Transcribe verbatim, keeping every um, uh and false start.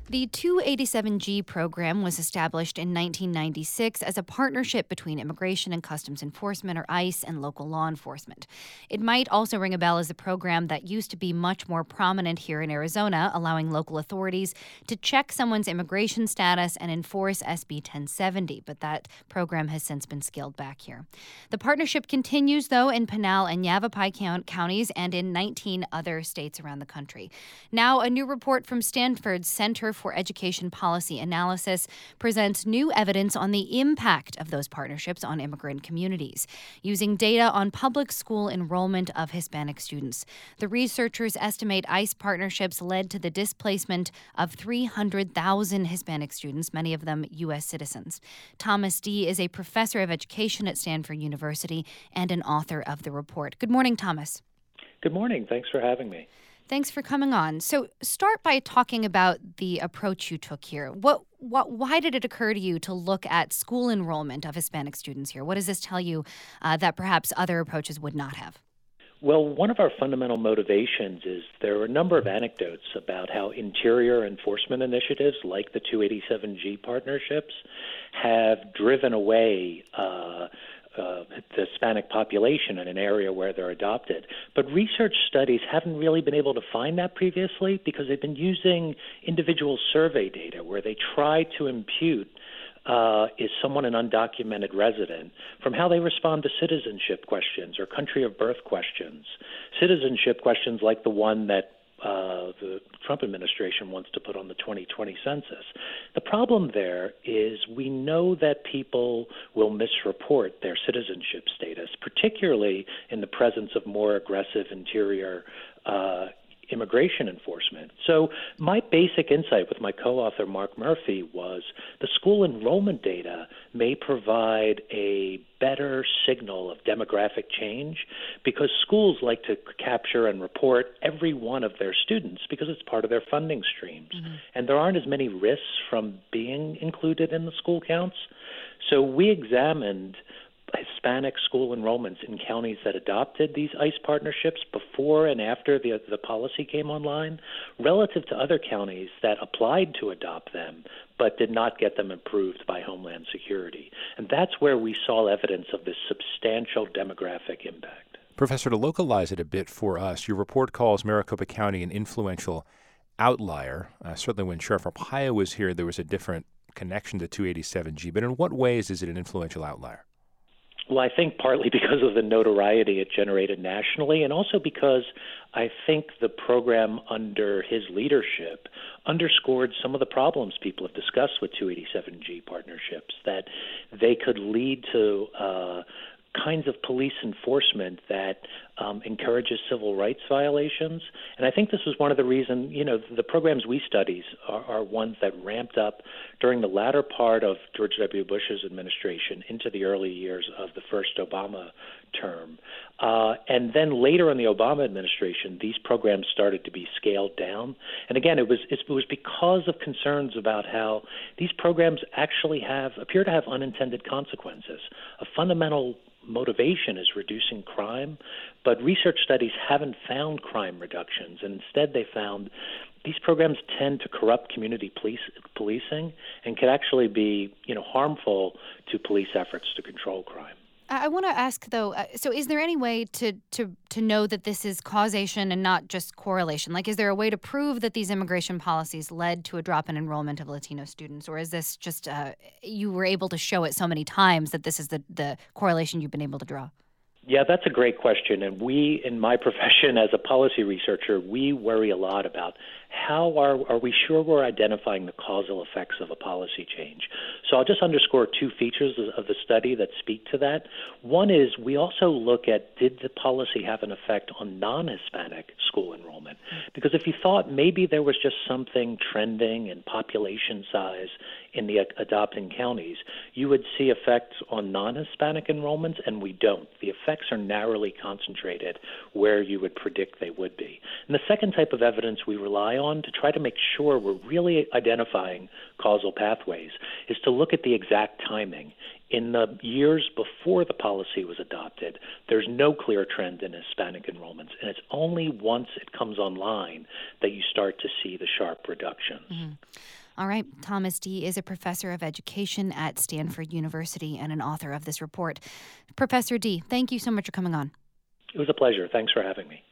The two eighty-seven G program was established in nineteen ninety-six as a partnership between Immigration and Customs Enforcement, or ICE, and local law enforcement. It might also ring a bell as a program that used to be much more prominent here in Arizona, allowing local authorities to check someone's immigration status and enforce S B ten seventy, but that program has since been scaled back here. The partnership continues, though, in Pinal and Yavapai counties and in nineteen other states around the country. Now, a new report from Stanford's Center for Education Policy Analysis presents new evidence on the impact of those partnerships on immigrant communities, using data on public school enrollment of Hispanic students. The researchers estimate ICE partnerships led to the displacement of three hundred thousand Hispanic students, many of them U S citizens. Thomas Dee is a professor of education at Stanford University and an author of the report. Good morning, Thomas. Good morning. Thanks for having me. Thanks for coming on. So start by talking about the approach you took here. What, what, why did it occur to you to look at school enrollment of Hispanic students here? What does this tell you uh, that perhaps other approaches would not have? Well, one of our fundamental motivations is there are a number of anecdotes about how interior enforcement initiatives like the two eighty-seven G partnerships have driven away uh, Uh, the Hispanic population in an area where they're adopted. But research studies haven't really been able to find that previously because they've been using individual survey data where they try to impute uh, is someone an undocumented resident from how they respond to citizenship questions or country of birth questions. Citizenship questions like the one that Uh, the Trump administration wants to put on the twenty twenty census. The problem there is we know that people will misreport their citizenship status, particularly in the presence of more aggressive interior uh, immigration enforcement. So my basic insight with my co-author Mark Murphy was the school enrollment data may provide a better signal of demographic change because schools like to capture and report every one of their students because it's part of their funding streams. Mm-hmm. And there aren't as many risks from being included in the school counts. So we examined Hispanic school enrollments in counties that adopted these ICE partnerships before and after the, the policy came online relative to other counties that applied to adopt them but did not get them approved by Homeland Security. And that's where we saw evidence of this substantial demographic impact. Professor, to localize it a bit for us, your report calls Maricopa County an influential outlier. Uh, certainly when Sheriff Arpaio was here, there was a different connection to two eighty-seven G. But in what ways is it an influential outlier? Well, I think partly because of the notoriety it generated nationally, and also because I think the program under his leadership underscored some of the problems people have discussed with two eighty-seven G partnerships, that they could lead to uh, kinds of police enforcement that um, encourages civil rights violations. And I think this was one of the reasons, you know, the programs we study are, are ones that ramped up during the latter part of George W. Bush's administration into the early years of the first Obama term. Uh, and then later in the Obama administration, these programs started to be scaled down. And again, it was it was because of concerns about how these programs actually have appear to have unintended consequences. A fundamental motivation is reducing crime, but research studies haven't found crime reductions, and instead they found these programs tend to corrupt community police, policing and could actually be, you know, harmful to police efforts to control crime. I want to ask, though, uh, so is there any way to, to, to know that this is causation and not just correlation? Like, is there a way to prove that these immigration policies led to a drop in enrollment of Latino students? Or is this just uh, you were able to show it so many times that this is the, the correlation you've been able to draw? Yeah, that's a great question. And we, in my profession as a policy researcher, we worry a lot about how are, are we sure we're identifying the causal effects of a policy change. So I'll just underscore two features of the study that speak to that. One is we also look at, did the policy have an effect on non-Hispanic school enrollment? Because if you thought maybe there was just something trending in population size in the adopting counties, you would see effects on non-Hispanic enrollments, and we don't. The effects are narrowly concentrated where you would predict they would be. And the second type of evidence we rely on to try to make sure we're really identifying causal pathways is to look at the exact timing. In the years before the policy was adopted, there's no clear trend in Hispanic enrollments, and it's only once it comes online that you start to see the sharp reductions. Mm-hmm. All right. Thomas Dee is a professor of education at Stanford University and an author of this report. Professor Dee, thank you so much for coming on. It was a pleasure. Thanks for having me.